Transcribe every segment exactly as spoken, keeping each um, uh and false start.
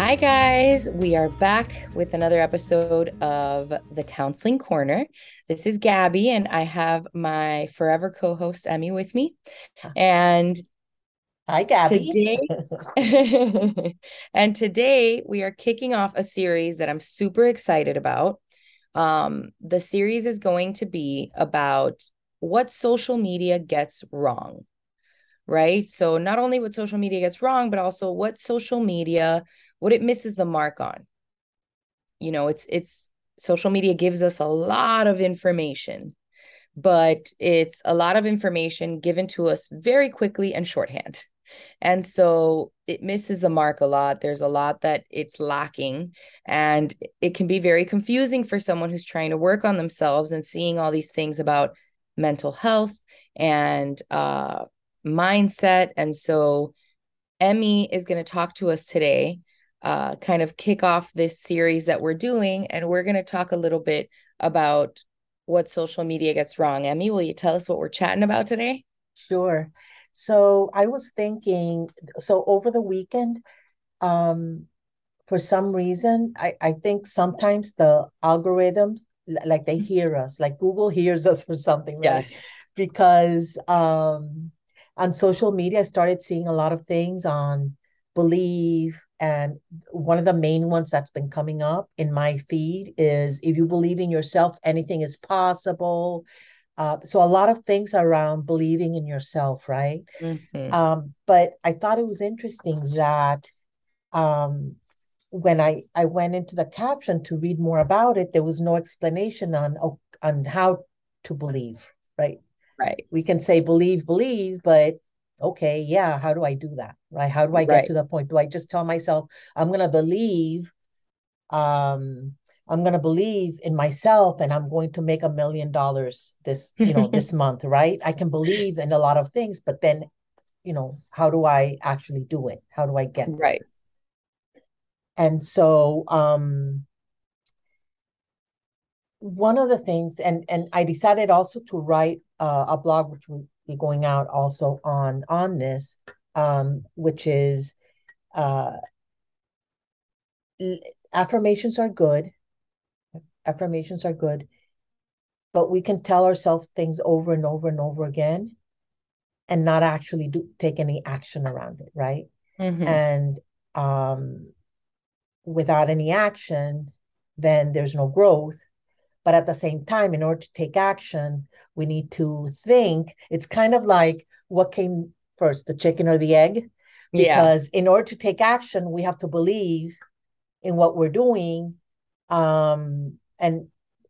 Hi, guys. We are back with another episode of The Counseling Corner. This is Gabby, and I have my forever co host, Emmy, with me. And Hi, Gabby. today, and today we are kicking off a series that I'm super excited about. Um, the series is going to be about what social media gets wrong, right? So not only what social media gets wrong, but also what social media, what it misses the mark on. You know, it's it's social media gives us a lot of information, but it's a lot of information given to us very quickly and shorthand. And so it misses the mark a lot. There's a lot that it's lacking, and it can be very confusing for someone who's trying to work on themselves and seeing all these things about mental health and uh, mindset. And so Emmy is going to talk to us today, uh, kind of kick off this series that we're doing, and we're going to talk a little bit about what social media gets wrong. Emmy, will you tell us what we're chatting about today? Sure. So I was thinking, so over the weekend, um, for some reason, I, I think sometimes the algorithms, l- like they hear us, like Google hears us for something, right? Yes. Because um, on social media, I started seeing a lot of things on belief. And one of the main ones that's been coming up in my feed is if you believe in yourself, anything is possible. Uh, so a lot of things around believing in yourself, right? Hmm. Um, but I thought it was interesting that um, when I, I went into the caption to read more about it, there was no explanation on on how to believe, right? Right. We can say believe, believe, but okay, yeah, how do I do that, right? How do I get Right. to the point? Do I just tell myself I'm going to believe um I'm going to believe in myself and I'm going to make a million dollars this, you know, this month, right? I can believe in a lot of things, but then, you know, how do I actually do it? How do I get there? Right. And so um one of the things, and and I decided also to write uh, a blog which will be going out also on on this, um, which is uh, affirmations are good. Affirmations are good, but we can tell ourselves things over and over and over again and not actually do take any action around it, right? Hmm. And um, without any action, then there's no growth. But at the same time, in order to take action, we need to think. It's kind of like what came first, the chicken or the egg? Yeah. Because in order to take action, we have to believe in what we're doing. Um, and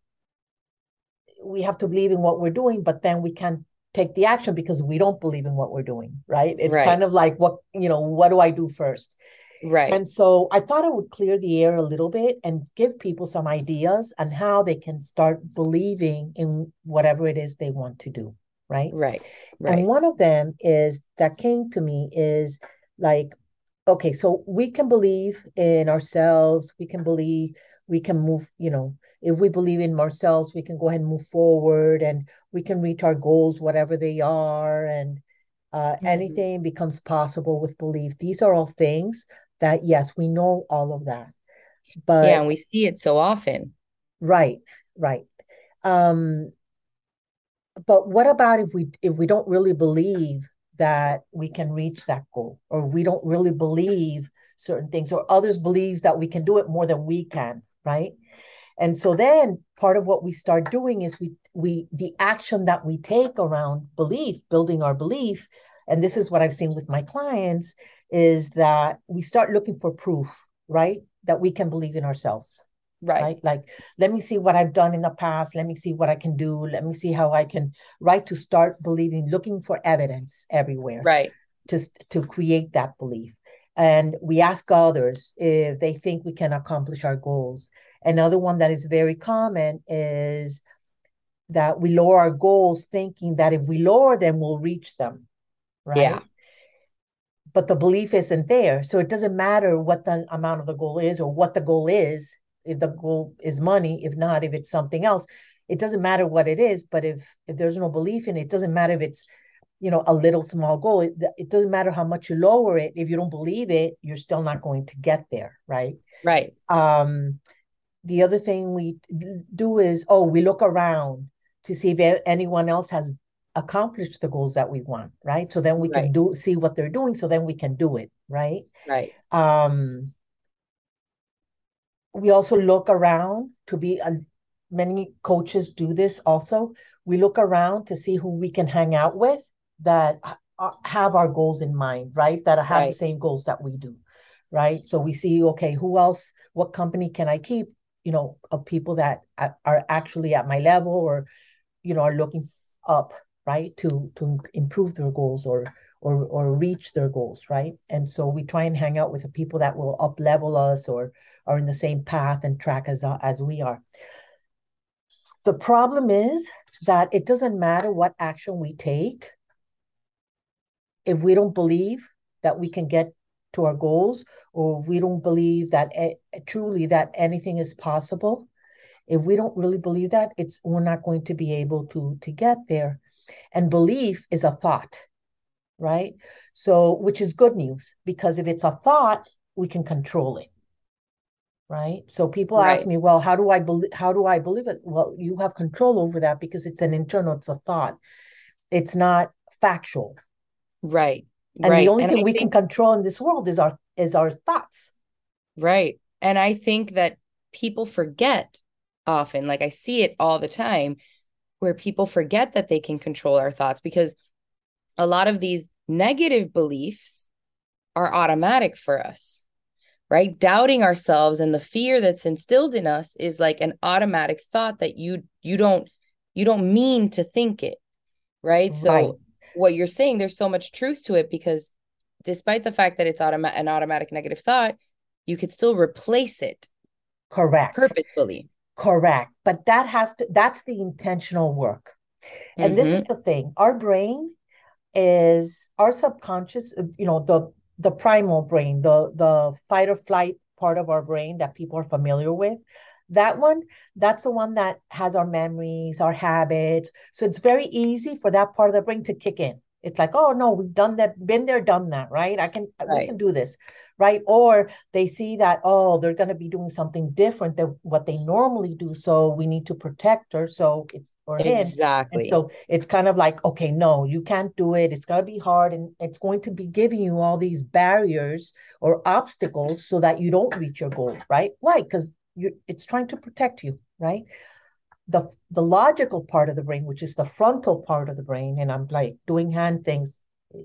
we have to believe in what we're doing, but then we can't take the action because we don't believe in what we're doing, right? It's Right. kind of like what, you know, what do I do first? Right. And so I thought it would clear the air a little bit and give people some ideas on how they can start believing in whatever it is they want to do, right? Right. And Right. one of them is that came to me is like, okay, so we can believe in ourselves, we can believe, we can move, you know, if we believe in ourselves, we can go ahead and move forward and we can reach our goals, whatever they are, and uh, Hmm. anything becomes possible with belief. These are all things that, yes, we know all of that. Yeah, But and we see it so often. right, right. Um, but what about if we if we don't really believe that we can reach that goal, or we don't really believe certain things, or others believe that we can do it more than we can, right? And so then part of what we start doing is we we the action that we take around belief, building our belief, and this is what I've seen with my clients, is that we start looking for proof, right? That we can believe in ourselves, Right. right? Like, let me see what I've done in the past. Let me see what I can do. Let me see how I can, right? To start believing, looking for evidence everywhere Right. to, to create that belief. And we ask others if they think we can accomplish our goals. Another one that is very common is that we lower our goals thinking that if we lower them, we'll reach them, Yeah. right? But the belief isn't there. So it doesn't matter what the amount of the goal is or what the goal is. If the goal is money, if not, if it's something else, it doesn't matter what it is. But if if there's no belief in it, it doesn't matter if it's you know, a little small goal. It, it doesn't matter how much you lower it. If you don't believe it, you're still not going to get there, right? Right. Um, the other thing we do is, oh, we look around to see if anyone else has accomplished the goals that we want, right? So then we can Right. do see what they're doing, so then we can do it, right? Right. Um, we also look around to be a, many coaches do this also. We look around to see who we can hang out with that have our goals in mind, right? That have the Right. same goals that we do, right? So we see, okay, who else, what company can I keep, you know, of people that are actually at my level or, you know, are looking up, right, to to improve their goals or or or reach their goals, right? And so we try and hang out with the people that will up level us or are in the same path and track as as we are. The problem is that it doesn't matter what action we take if we don't believe that we can get to our goals, or if we don't believe that uh, truly that anything is possible. If we don't really believe that, it's we're not going to be able to to get there. And belief is a thought, right? So, which is good news, because if it's a thought, we can control it, right? So people ask Right. me, well, how do I believe how do I believe it? Well, you have control over that because it's an internal, it's a thought. It's not factual. Right. And the Right. only And thing I we can think, control in this world is our is our thoughts. right. And I think that people forget often, like I see it all the time, where people forget that they can control our thoughts because a lot of these negative beliefs are automatic for us, right? Doubting ourselves and the fear that's instilled in us is like an automatic thought that you you don't you don't mean to think it, right? Right. So what you're saying, there's so much truth to it because despite the fact that it's automa- an automatic negative thought, you could still replace it Correct. purposefully. Correct. But that has to that's the intentional work. And this Mm-hmm. is the thing. Our brain is our subconscious, you know, the the primal brain, the the fight or flight part of our brain that people are familiar with. That one, that's the one that has our memories, our habits. So it's very easy for that part of the brain to kick in. It's like, oh no, we've done that, been there, done that, right? I can, we Right. can do this, right? Or they see that, oh, they're going to be doing something different than what they normally do. So we need to protect her. So it's, or him. And Exactly. so it's kind of like, okay, no, you can't do it. It's going to be hard. And it's going to be giving you all these barriers or obstacles so that you don't reach your goal, right? Why? Because you it's trying to protect you, right? The the logical part of the brain, which is the frontal part of the brain, and I'm like doing hand things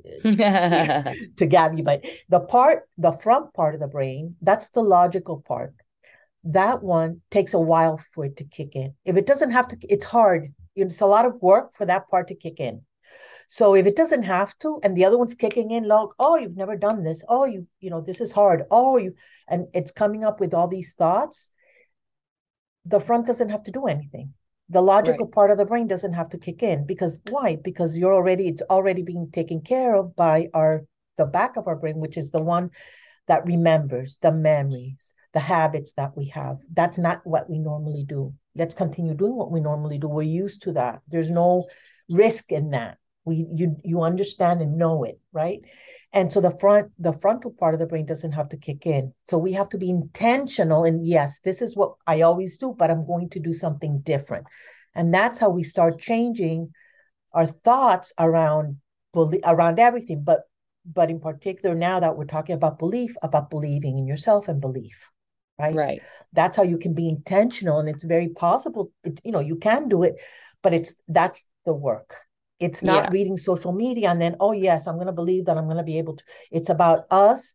to Gabby, but the part, the front part of the brain, that's the logical part. That one takes a while for it to kick in. If it doesn't have to, it's hard. It's a lot of work for that part to kick in. So if it doesn't have to, and the other one's kicking in, like, oh, you've never done this. Oh, you, you know, this is hard. Oh, you, and it's coming up with all these thoughts. The front doesn't have to do anything. The logical Right. part of the brain doesn't have to kick in because why? Because you're already, it's already being taken care of by our, the back of our brain, which is the one that remembers the memories, the habits that we have. That's not what we normally do. Let's continue doing what we normally do. We're used to that. There's no risk in that. We you you understand and know it, right? And so the front the frontal part of the brain doesn't have to kick in. So we have to be intentional. And yes, this is what I always do, but I'm going to do something different. And that's how we start changing our thoughts around around everything, but but in particular now that we're talking about belief, about believing in yourself and belief, right? Right. That's how you can be intentional, and it's very possible. It, you know, you can do it, but it's that's the work. It's not Yeah. reading social media and then, oh yes, I'm going to believe that I'm going to be able to. It's about us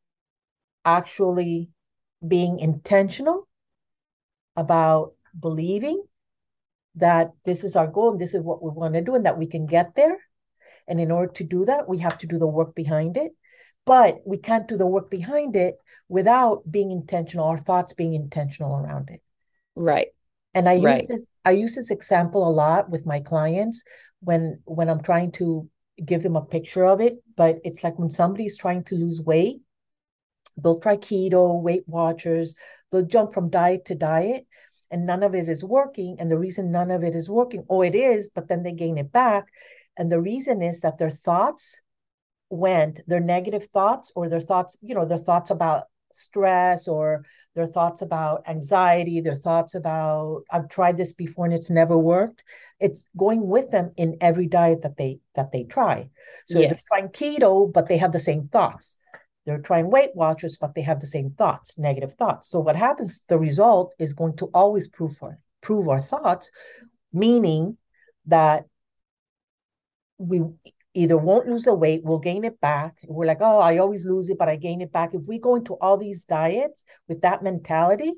actually being intentional about believing that this is our goal and this is what we want to do and that we can get there. And in order to do that, we have to do the work behind it. But we can't do the work behind it without being intentional, our thoughts being intentional around it. Right. And I use Right. this, I use this example a lot with my clients when when I'm trying to give them a picture of it. But it's like when somebody's trying to lose weight, they'll try keto, Weight Watchers, they'll jump from diet to diet. and none of it is working. And the reason none of it is working, oh, it is, but then they gain it back. And the reason is that their thoughts went, their negative thoughts, or their thoughts, you know, their thoughts about stress, or their thoughts about anxiety, their thoughts about, I've tried this before and it's never worked. It's going with them in every diet that they that they try. So Yes. they're trying keto, but they have the same thoughts. They're trying Weight Watchers, but they have the same thoughts, negative thoughts. So what happens, the result is going to always prove our, prove our thoughts, meaning that we either won't lose the weight, we'll gain it back. We're like, oh, I always lose it, but I gain it back. If we go into all these diets with that mentality,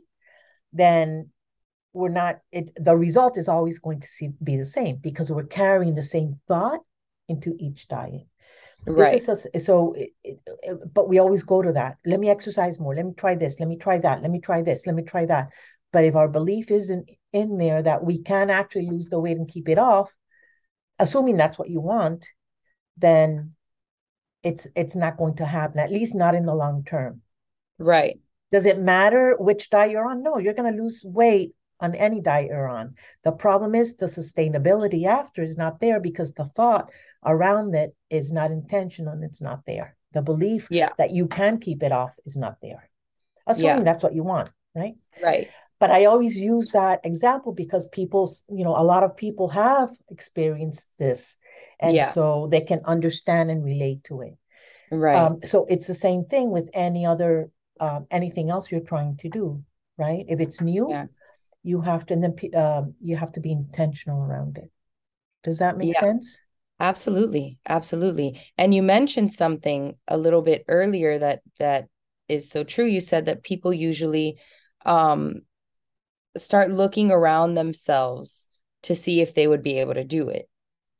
then we're not, it, the result is always going to see, be the same, because we're carrying the same thought into each diet. Right. This is a, so, it, it, it, but we always go to that. Let me exercise more. Let me try this. Let me try that. Let me try this. Let me try that. But if our belief isn't in there that we can actually lose the weight and keep it off, assuming that's what you want, then it's it's not going to happen, at least not in the long term. Right. Does it matter which diet you're on? No, you're going to lose weight on any diet you're on. The problem is the sustainability after is not there, because the thought around it is not intentional and it's not there. The belief yeah. that you can keep it off is not there, assuming yeah. that's what you want, right? Right. But I always use that example because people, you know, a lot of people have experienced this. And yeah. so they can understand and relate to it. Right. Um, so it's the same thing with any other, um, anything else you're trying to do, right? If it's new, yeah. you have to, and then um, you have to be intentional around it. Does that make yeah. sense? Absolutely. Absolutely. And you mentioned something a little bit earlier that, that is so true. You said that people usually, um, start looking around themselves to see if they would be able to do it.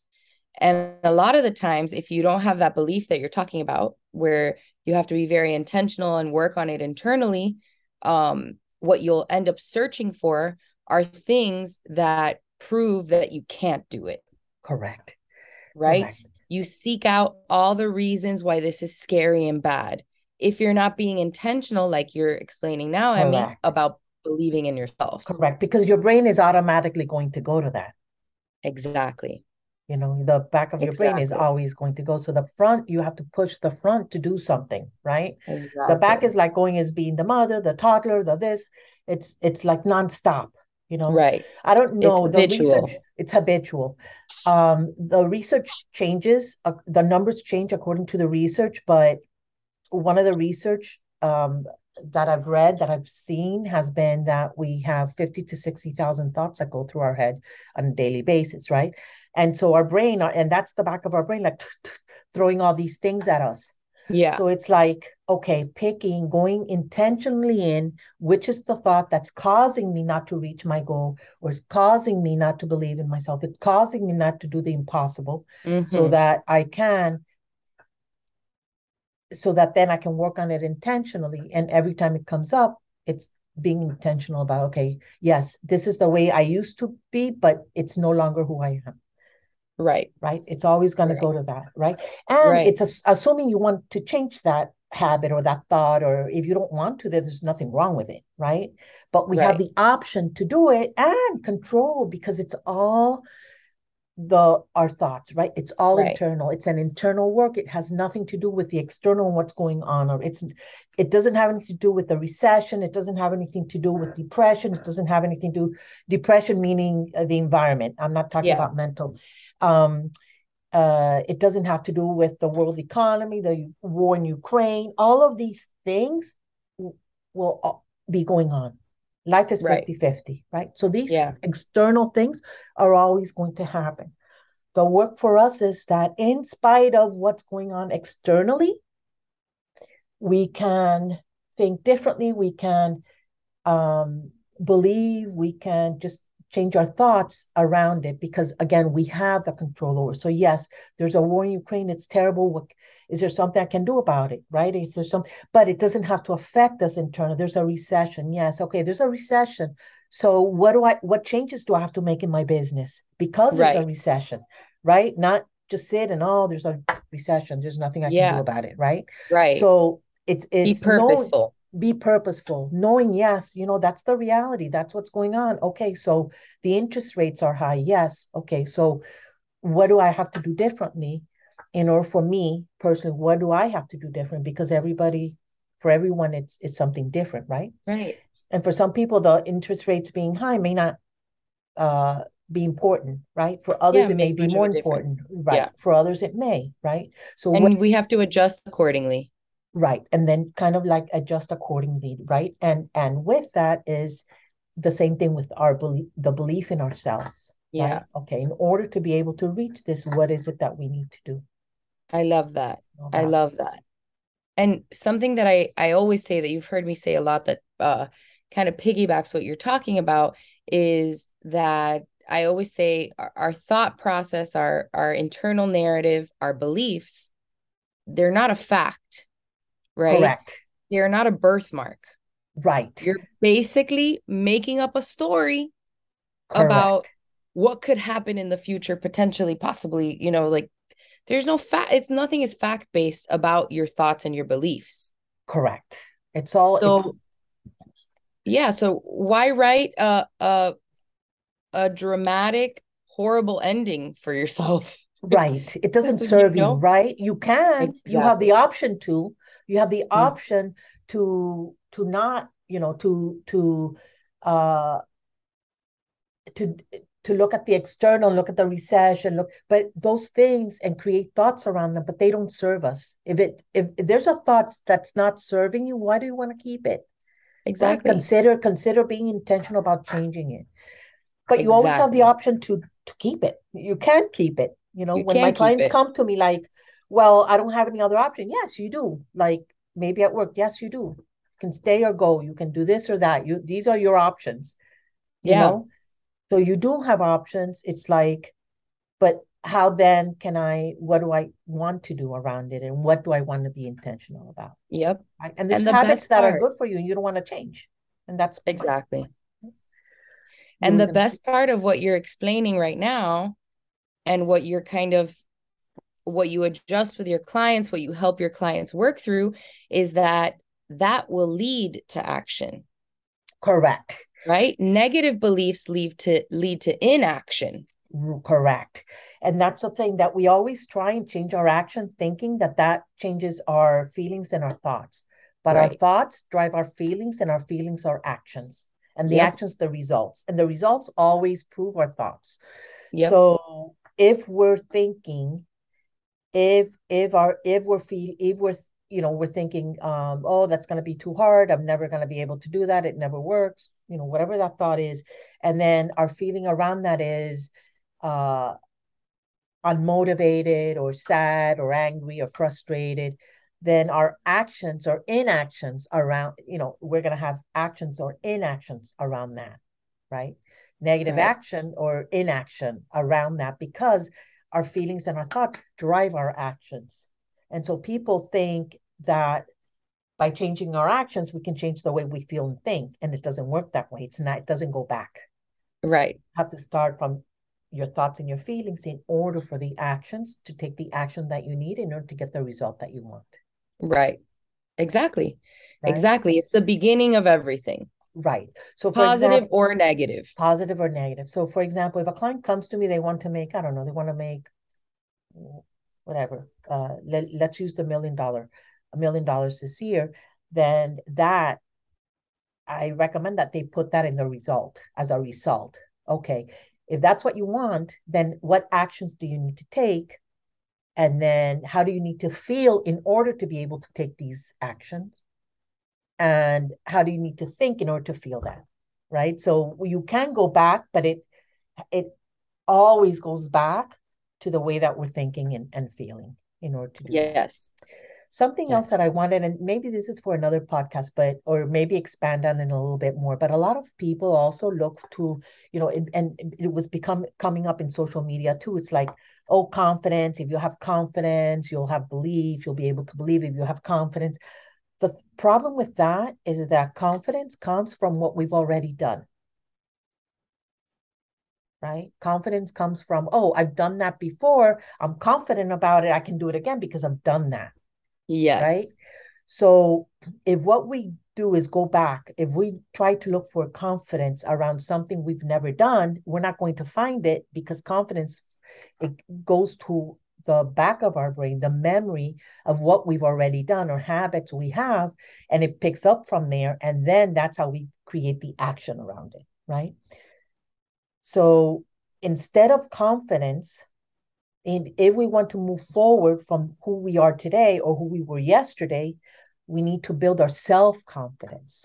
And a lot of the times, if you don't have that belief that you're talking about, where you have to be very intentional and work on it internally, um, what you'll end up searching for are things that prove that you can't do it. Correct. Right? Correct. You seek out all the reasons why this is scary and bad. If you're not being intentional, like you're explaining now, Correct. Emmy, about believing in yourself. Correct. Because your brain is automatically going to go to that. Exactly. You know, the back of your exactly. brain is always going to go. So the front, you have to push the front to do something, right? Exactly. The back is like going as being the mother, the toddler, the this. It's it's like nonstop, you know? Right. I don't know. It's the habitual. research, it's habitual. Um, the research changes. Uh, the numbers change according to the research, but one of the research um, that I've read, that I've seen, has been that we have fifty to sixty thousand thoughts that go through our head on a daily basis, right? And so our brain, and that's the back of our brain, like throwing all these things at us. Yeah. So it's like, okay, picking, going intentionally in, which is the thought that's causing me not to reach my goal, or is causing me not to believe in myself. It's causing me not to do the impossible, mm-hmm. so that I can so that then I can work on it intentionally. And every time it comes up, it's being intentional about, okay, yes, this is the way I used to be, but it's no longer who I am. Right. Right. It's always going right. to go to that. Right. And right. it's a, assuming you want to change that habit or that thought, or if you don't want to, then there's nothing wrong with it. Right. But we right. have the option to do it and control, because it's all the our thoughts, right? It's all right. internal. It's an internal work. It has nothing to do with the external and what's going on, or it's it doesn't have anything to do with the recession. It doesn't have anything to do with depression. It doesn't have anything to do depression, meaning uh, the environment. I'm not talking yeah. about mental. Um, uh, it doesn't have to do with the world economy, the war in Ukraine. All of these things will be going on. Life is fifty-fifty, right. right? So these yeah. external things are always going to happen. The work for us is that in spite of what's going on externally, we can think differently, we can um, believe, we can just change our thoughts around it, because again, we have the control over. So yes, there's a war in Ukraine. It's terrible. What is there something I can do about it? Right? Is there some, but it doesn't have to affect us internally. There's a recession. Yes. Okay. There's a recession. So what do I, what changes do I have to make in my business because there's right. a recession, right? Not just sit and, oh, there's a recession. There's nothing I yeah. can do about it. Right. Right. So it's, it's be purposeful. be purposeful, knowing, yes, you know, that's the reality. That's what's going on. Okay, so the interest rates are high. Yes. Okay, so what do I have to do differently in order for me personally? What do I have to do different? Because everybody, for everyone, it's it's something different, right? Right. And for some people, the interest rates being high may not uh, be important, right? For Yeah, others, it may make be much of more a difference. important, right? Yeah. For others, it may, right? So what, And we have to adjust accordingly. right? And then kind of like adjust accordingly, right? And and with that is the same thing with our belief, the belief in ourselves, right? Yeah. Okay, in order to be able to reach this, what is it that we need to do I love that. I about? love that. And something that I I always say that you've heard me say a lot that uh kind of piggybacks what you're talking about is that I always say our, our thought process, our our internal narrative, our beliefs, they're not a fact, right? Correct. They're not a birthmark. Right. You're basically making up a story about Correct. what could happen in the future, potentially, possibly, you know, like there's no fact, it's nothing is fact based about your thoughts and your beliefs. Correct. It's all it's So, yeah, so why write a a, a dramatic, horrible ending for yourself? right. It doesn't You serve you, know? right? You can, you have the Exactly. option to, you have the Mm. option to to not, you know, to to uh to to look at the external, look at the recession, look, but those things and create thoughts around them, but they don't serve us. If it if, if there's a thought that's not serving you, why do you want to keep it? Right? Exactly. Consider consider being intentional about changing it. But you always have the Exactly. option to to keep it. You can keep it. You know, You when my can keep clients it. come to me like, well, I don't have any other option. Yes, you do. Like maybe at work, yes, you do. You can stay or go. You can do this or that. You these are your options, you Yeah. know? So you do have options. It's like, but how then can I, what do I want to do around it? And what do I want to be intentional about? Yep. Right? And there's And the habits best that are part, good for you and you don't want to change. And that's fine. exactly. You And were the going to say, best part of what you're explaining right now and what you're kind of what you adjust with your clients, what you help your clients work through is that that will lead to action, correct. right? Negative beliefs lead to lead to inaction. Correct. And that's the thing that we always try and change our action, thinking that that changes our feelings and our thoughts. But our Right. thoughts drive our feelings, and our feelings are actions, and the Yep. actions, the results. And the results always prove our thoughts. Yep. So if we're thinking, if if our if we're feel if we're you know we're thinking um oh that's going to be too hard, I'm never going to be able to do that, it never works, you know whatever that thought is, and then our feeling around that is uh unmotivated or sad or angry or frustrated, then our actions or inactions around, you know we're going to have actions or inactions around that, right? Negative Right. action or inaction around that, because our feelings and our thoughts drive our actions. And so people think that by changing our actions, we can change the way we feel and think. And it doesn't work that way. It's not, it doesn't go back. Right. You have to start from your thoughts and your feelings in order for the actions to take the action that you need in order to get the result that you want. Right. Exactly. Right? Exactly. It's the beginning of everything, Right. So for positive example, or negative. positive or negative. So for example, if a client comes to me, they want to make, I don't know, they want to make whatever, uh, let, let's use the million dollar, a million dollars this year, then that I recommend that they put that in the result as a result. Okay. If that's what you want, then what actions do you need to take? And then how do you need to feel in order to be able to take these actions? And how do you need to think in order to feel that? Right. So you can go back, but it it always goes back to the way that we're thinking and, and feeling in order to do that. Yes. Something else that Yes. I wanted, and maybe this is for another podcast, but or maybe expand on it a little bit more. But a lot of people also look to, you know, and, and it was become coming up in social media too. It's like, oh, confidence. If you have confidence, you'll have belief. You'll be able to believe if you have confidence. The problem with that is that confidence comes from what we've already done, right? Confidence comes from, oh, I've done that before. I'm confident about it. I can do it again because I've done that, right? Yes. So if what we do is go back, if we try to look for confidence around something we've never done, we're not going to find it, because confidence, it goes to the back of our brain, the memory of what we've already done or habits we have, and it picks up from there. And then that's how we create the action around it, right? So instead of confidence, and if we want to move forward from who we are today or who we were yesterday, we need to build our self-confidence.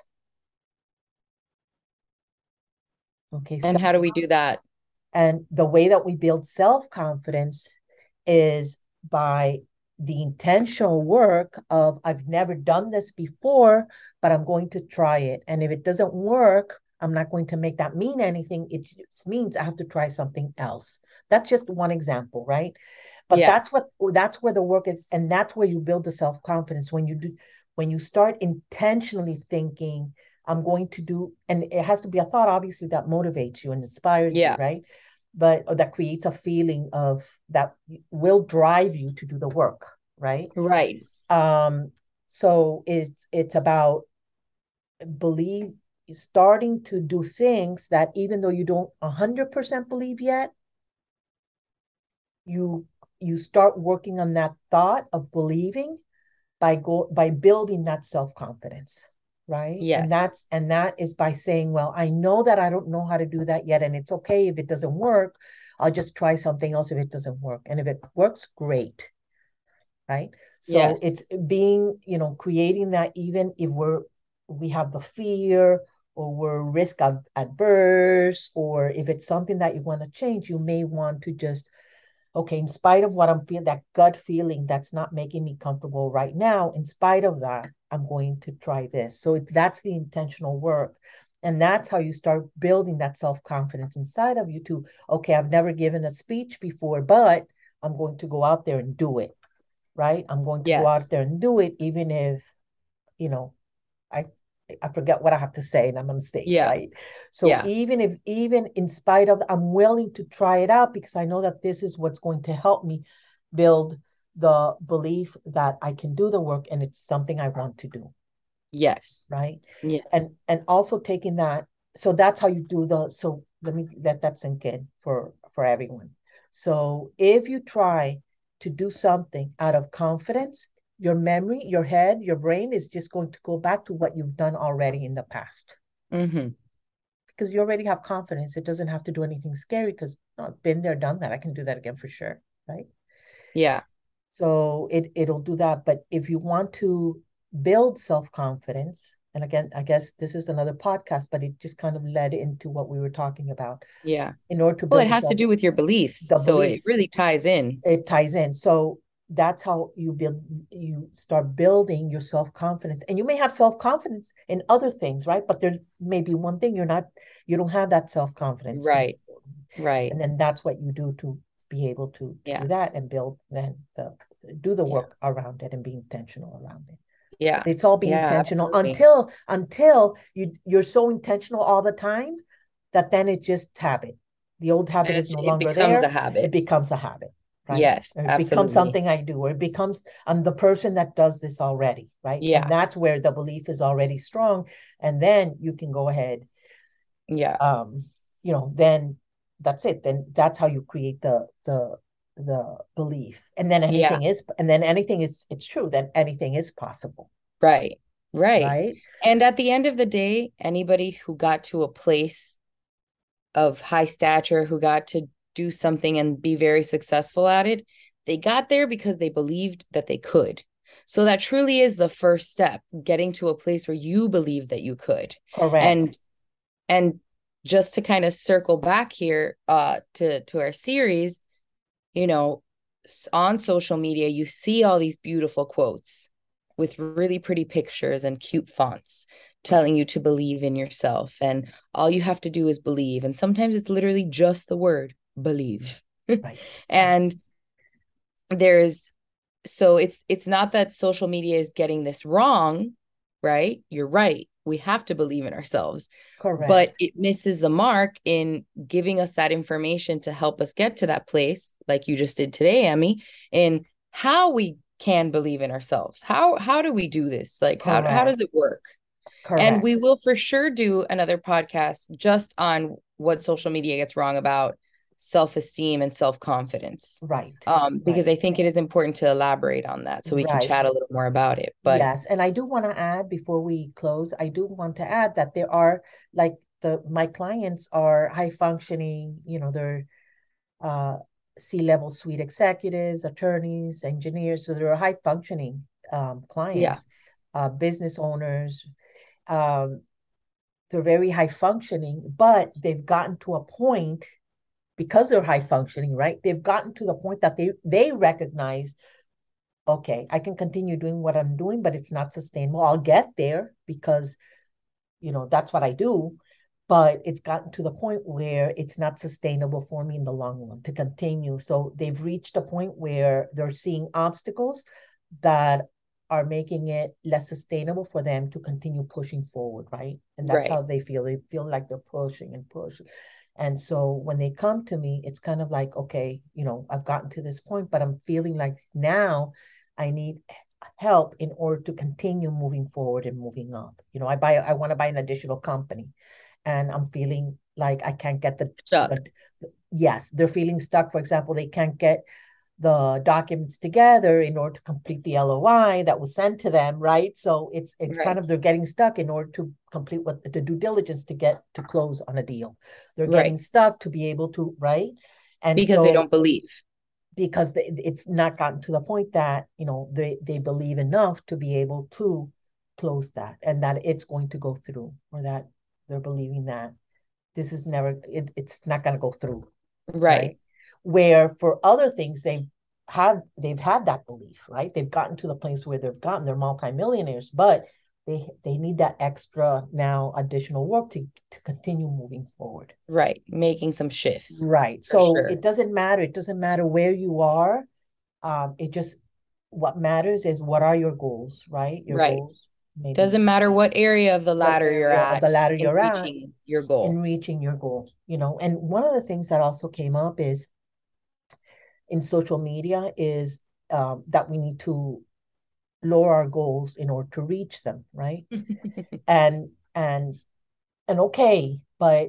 Okay. And So, how do we do that? and the way that we build self-confidence is by the intentional work of, I've never done this before, but I'm going to try it. And if it doesn't work, I'm not going to make that mean anything. It just means I have to try something else. That's just one example, right? But Yeah. that's what that's where the work is, and that's where you build the self-confidence, when you do when you start intentionally thinking, I'm going to do, and it has to be a thought, obviously, that motivates you and inspires Yeah. you, right? But that creates a feeling of that will drive you to do the work, right? Right. Um, so it's it's about believe starting to do things that even though you don't one hundred percent believe yet, you you start working on that thought of believing by go by building that self-confidence, right? Yes. And that's and that is by saying, well, I know that I don't know how to do that yet, and it's okay if it doesn't work. I'll just try something else if it doesn't work. And if it works, great. Right? So Yes. it's being, you know, creating that, even if we're we have the fear, or we're risk adverse, or if it's something that you want to change, you may want to just, okay, in spite of what I'm feeling, that gut feeling that's not making me comfortable right now, in spite of that, I'm going to try this. So that's the intentional work. And that's how you start building that self-confidence inside of you to, okay, I've never given a speech before, but I'm going to go out there and do it, right? I'm going to yes. go out there and do it, even if, you know, I I forget what I have to say and I'm on stage, yeah. right? So yeah. even if, even in spite of, I'm willing to try it out because I know that this is what's going to help me build the belief that I can do the work and it's something I want to do. Yes. Right? Yes. And and also taking that, so that's how you do the, so let me let that sink in for, for everyone. So if you try to do something out of confidence, your memory, your head, your brain is just going to go back to what you've done already in the past. Mm-hmm. Because you already have confidence. It doesn't have to do anything scary because oh, I've been there, done that. I can do that again for sure, right? Yeah. So it, it'll do that. But if you want to build self-confidence, and again, I guess this is another podcast, but it just kind of led into what we were talking about. Yeah. In order to build well, it has self- to do with your beliefs. the so beliefs. It really ties in. It ties in. So that's how you build, you start building your self-confidence. And you may have self-confidence in other things, right? But there may be one thing you're not, you don't have that self-confidence. Right. Right. And then that's what you do to be able to, to yeah. do that and build then the, do the work yeah. around it and be intentional around it. Yeah. It's all being yeah, intentional absolutely. until, until you, you're so intentional all the time that then it just habit. The old habit and is no it longer becomes there. a habit. It becomes a habit. Right? Yes, or it absolutely. becomes something I do, or it becomes, I'm the person that does this already, right? Yeah. And that's where the belief is already strong. And then you can go ahead. Yeah. Um, you know, then that's it. Then that's how you create the, the, the belief. And then anything yeah. is, and then anything is, it's true, then anything is possible. Right. Right. Right. And at the end of the day, anybody who got to a place of high stature, who got to do something and be very successful at it, they got there because they believed that they could. So that truly is the first step, getting to a place where you believe that you could. Correct. And and just to kind of circle back here uh to to our series, you know, on social media you see all these beautiful quotes with really pretty pictures and cute fonts telling you to believe in yourself, and all you have to do is believe. And sometimes it's literally just the word believe. Right. And there's, so it's it's not that social media is getting this wrong, right? You're right. We have to believe in ourselves. Correct. But it misses the mark in giving us that information to help us get to that place, like you just did today, Emmy, in how we can believe in ourselves. How how do we do this? Like how how does Correct. it work? And we Correct. will for sure do another podcast just on what social media gets wrong about self-esteem and self-confidence. Right. Um, because Right. I think it is important to elaborate on that so we can Right. chat a little more about it. But Yes, and I do want to add before we close, I do want to add that there are like the my clients are high functioning, you know, they're uh C-level suite executives, attorneys, engineers, so they're high functioning um yeah, clients, uh business owners. Um they're very high functioning, but they've gotten to a point because they're high functioning, right? They've gotten to the point that they they recognize, okay, I can continue doing what I'm doing, but it's not sustainable. I'll get there because, you know, that's what I do. But it's gotten to the point where it's not sustainable for me in the long run to continue. So they've reached a point where they're seeing obstacles that are making it less sustainable for them to continue pushing forward, right? And that's right. how they feel. They feel like they're pushing and pushing. And so when they come to me, it's kind of like, okay, you know, I've gotten to this point, but I'm feeling like now I need help in order to continue moving forward and moving up. You know, I buy, I want to buy an additional company, and I'm feeling like I can't get the, Stuck. the yes, they're feeling stuck. For example, they can't get the documents together in order to complete the L O I that was sent to them, right? So it's it's kind Right. of they're getting stuck in order to complete what the due diligence to get to close on a deal. They're Right. getting stuck to be able to, right? And Because they so don't believe. because they, it's not gotten to the point that, you know, they they believe enough to be able to close that, and that it's going to go through, or that they're believing that this is never it, it's not going to go through, Right. right? Where for other things they have they've had that belief, right? They've gotten to the place where they've gotten they're multimillionaires, but they they need that extra now additional work to to continue moving forward. Right. Making some shifts Right. for So sure. it doesn't matter. It doesn't matter where you are. Um, it just what matters is what are your goals, right? Your Right. goals, maybe Doesn't matter what area of the what ladder you're area of at the ladder in you're at reaching your in goal. reaching your goal, you know. And one of the things that also came up is in social media is um, that we need to lower our goals in order to reach them, right? And and and okay, but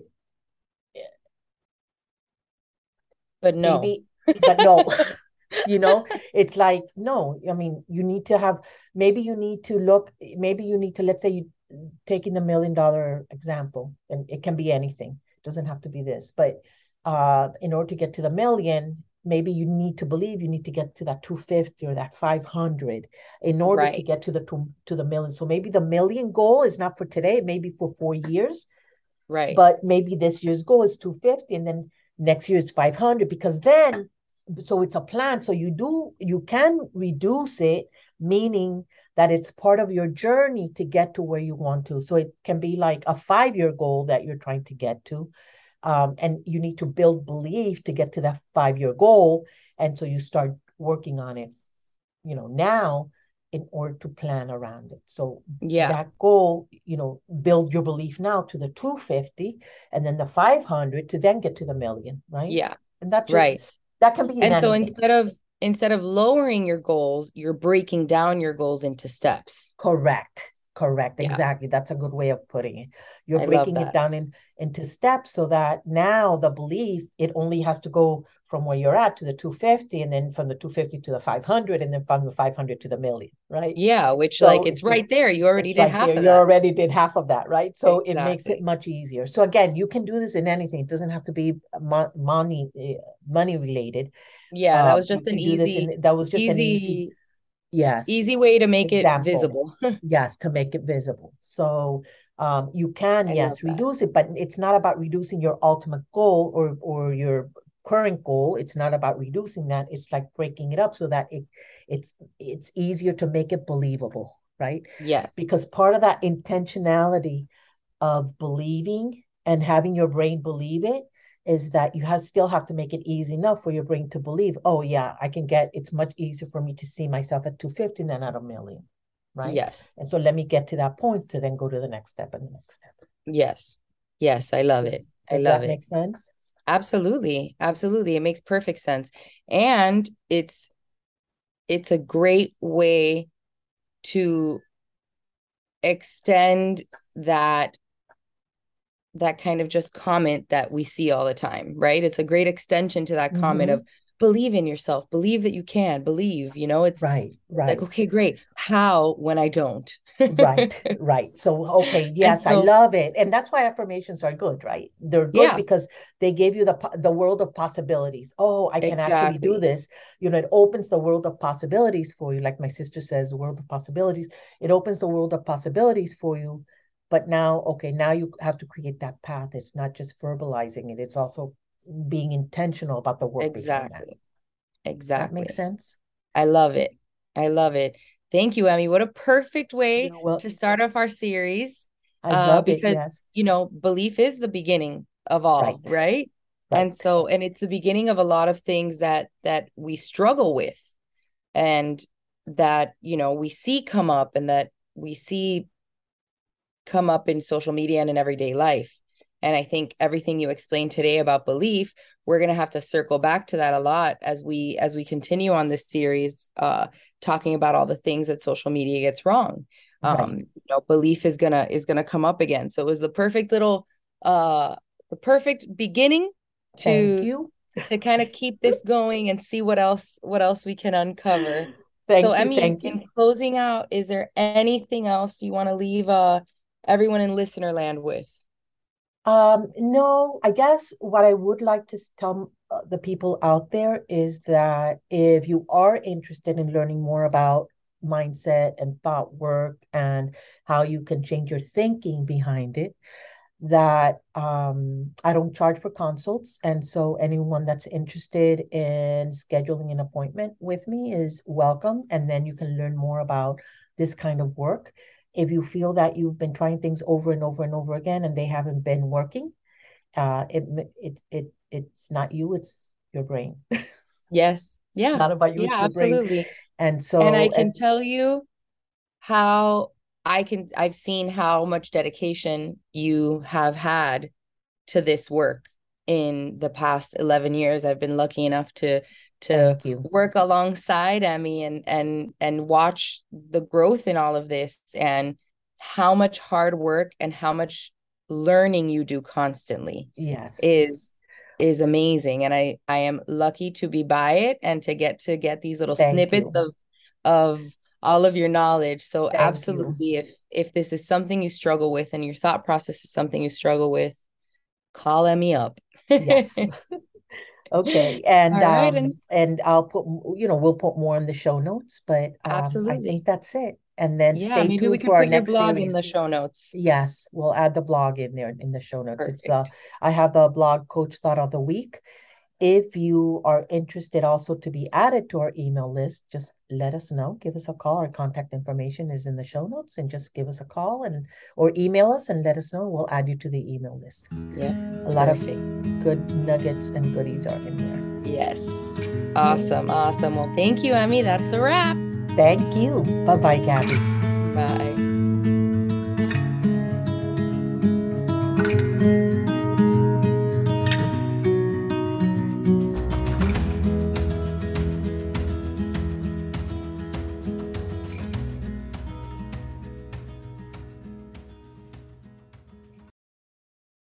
But no. maybe, but no, you know, it's like, no, I mean, you need to have, maybe you need to look, maybe you need to, let's say you taking the million dollar example, and it can be anything, it doesn't have to be this, but uh, in order to get to the million, maybe you need to believe you need to get to that two hundred fifty or that five hundred in order to Right. get to the to, to the million. So maybe the million goal is not for today, maybe for four years, Right. but maybe this year's goal is two hundred fifty, and then next year is five hundred, because then, so it's a plan, so you do you can reduce it, meaning that it's part of your journey to get to where you want to. So it can be like a five year goal that you're trying to get to, um, and you need to build belief to get to that five year goal, and so you start working on it, you know, now, in order to plan around it. So Yeah. that goal, you know, build your belief now to the two hundred fifty, and then the five hundred to then get to the million, right? Yeah. And that just, Right. that can be in And so anything. instead of instead of lowering your goals, you're breaking down your goals into steps. Correct. Correct. Yeah. Exactly. That's a good way of putting it. You're I love breaking it that. down in into steps so that now the belief, it only has to go from where you're at to the two hundred fifty, and then from the two hundred fifty to the five hundred, and then from the five hundred to the million, right? Yeah, which like So it's it's just, right there. You already it's did right half there. of You that. already did half of that, right? So it makes it Exactly. much easier. So again, you can do this in anything. It doesn't have to be money money related. Yeah, that Uh, was you just an can do this easy, in, that was just an easy, easy, yes, easy way to make it example. visible. Yes, to make it visible. So um, you can, I love yes, that. reduce it, but it's not about reducing your ultimate goal, or or your current goal. It's not about reducing that. It's like breaking it up so that it it's it's easier to make it believable, right? Yes. Because part of that intentionality of believing and having your brain believe it is that you have still have to make it easy enough for your brain to believe, oh yeah, I can get, it's much easier for me to see myself at two hundred fifty than at a million, right? Yes. And so let me get to that point to then go to the next step and the next step. Yes. Yes. I love it. Does I does love that it. make sense? Absolutely. Absolutely. It makes perfect sense. And it's it's a great way to extend that that kind of just comment that we see all the time, right? It's a great extension to that comment Mm-hmm. of believe in yourself, believe that you can, believe, you know, it's, Right, it's like, right. okay, great. How when I don't? Right, right. So, okay, And yes, I so, love it. And that's why affirmations are good, right? They're good yeah, because they give you the po- the world of possibilities. Oh, I can actually do exactly. this. You know, it opens the world of possibilities for you. Like my sister says, the world of possibilities. It opens the world of possibilities for you. But now, okay, now you have to create that path. It's not just verbalizing it, it's also being intentional about the work behind that. Exactly. That makes Exactly. sense? I love it. I love it. Thank you, Emmy. What a perfect way You well, to start off our series. I Uh, love it. because, Yes. you know, belief is the beginning of all, Right. right? And Right. so, and it's the beginning of a lot of things that that we struggle with and that, you know, we see come up and that we see come up in social media and in everyday life. And I think everything you explained today about belief, we're going to have to circle back to that a lot as we as we continue on this series, uh, talking about all the things that social media gets wrong. Um, Right. you know, belief is gonna is gonna come up again. So it was the perfect little, uh, the perfect beginning Thank to you. to kind of keep this going and see what else what else we can uncover. So, Thank you. Emmy, in, Thank you. in closing out, is there anything else you want to leave uh everyone in listener land with? Um, no, I guess what I would like to tell uh, the people out there is that if you are interested in learning more about mindset and thought work and how you can change your thinking behind it, that um, I don't charge for consults. And so anyone that's interested in scheduling an appointment with me is welcome. And then you can learn more about this kind of work. If you feel that you've been trying things over and over and over again and they haven't been working, uh, it, it, it, it's not you, it's your brain. Yes. It's Yeah. not about you, Yeah, it's your brain. absolutely. And And I so, can and tell you how I can I've seen how much dedication you have had to this work in the past eleven years. I've been lucky enough to to thank you. work alongside Emmy and and and watch the growth in all of this and how much hard work and how much learning you do constantly Yes. is is amazing. And I I am lucky to be by it and to get to get these little Thank snippets you. of of all of your knowledge. So Thank you. absolutely, if if this is something you struggle with and your thought process is something you struggle with, call Emmy up. Yes. Okay. And All right. um And and I'll put, you know, we'll put more in the show notes, but um I think absolutely. that's it. And then Yeah, stay maybe we tuned can for our put your next blog in the series. show notes. Yes, we'll add the blog in there in the show notes. It's uh Perfect. I have the blog Coach Thought of the Week. If you are interested also to be added to our email list, just let us know. Give us a call. Our contact information is in the show notes, and just give us a call and or email us and let us know. We'll add you to the email list. Yep. A lot of Perfect. good nuggets and goodies are in there. Yes. Awesome. Awesome. Well, thank you, Emmy. That's a wrap. Thank you. Bye bye, Gabby. Bye.